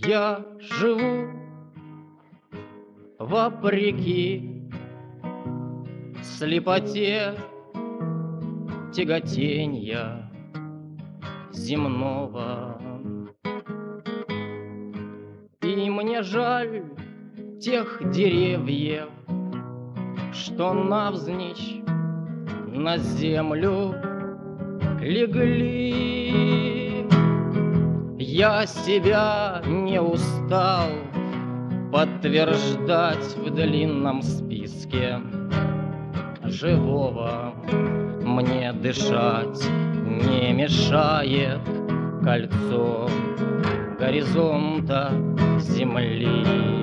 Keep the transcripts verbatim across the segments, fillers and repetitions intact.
Я живу вопреки слепоте тяготенья земного. И мне жаль тех деревьев, что навзничь на землю легли. Я себя не устал подтверждать в длинном списке живого. Мне дышать не мешает кольцо горизонта земли.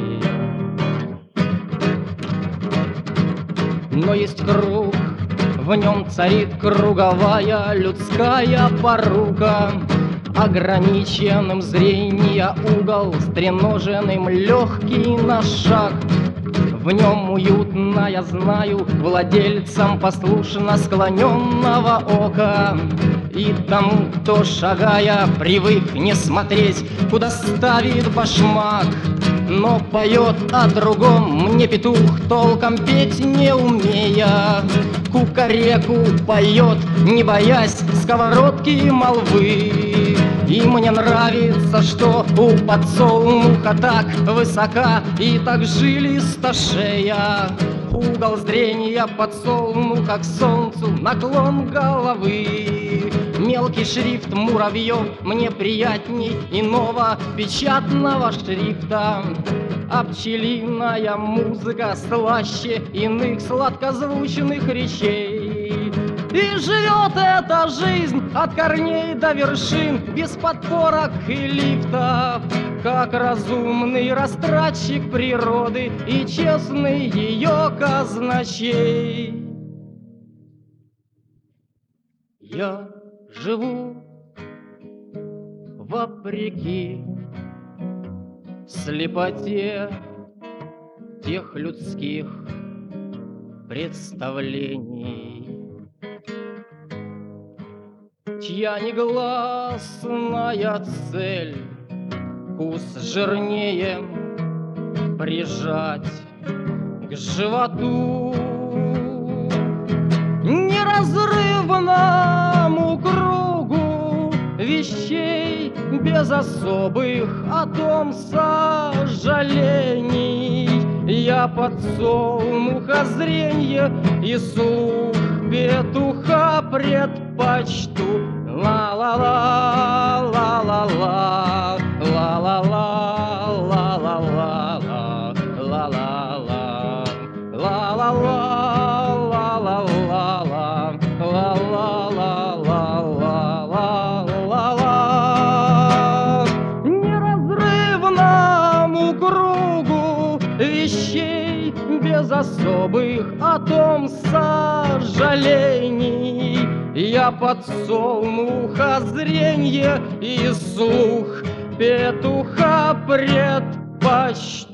Но есть круг, в нем царит круговая людская порука. Ограниченным зрения угол, стреноженным легкий на шаг. В нем уютно, я знаю, владельцам послушно склоненного ока. И тому, кто, шагая, привык не смотреть, куда ставит башмак, но поет о другом, мне петух, толком петь не умея. Кукареку поет, не боясь сковородки и молвы. И мне нравится, что у подсолнуха так высока и так жилиста шея. Угол зрения подсолнуха к солнцу, наклон головы. Мелкий шрифт муравьев мне приятней иного печатного шрифта. А пчелиная музыка слаще иных сладкозвучных речей. И живет эта жизнь от корней до вершин, без подпорок и лифтов, как разумный растратчик природы и честный ее казначей. Я живу вопреки слепоте тех людских представлений, чья негласная цель вкус жирнее прижать к животу. Неразрывному кругу вещей без особых о том сожалений я подсолнуха зренье и слух петуха предпочту. Ла-ла-ла, ла-ла-ла, ла-ла-ла, ла-ла-ла, ла-ла-ла, ла-ла-ла, ла-ла-ла, ла-ла-ла. Неразрывному кругу вещей без особых о том сожалений я подсолнуха зренье и слух петуха предпочту.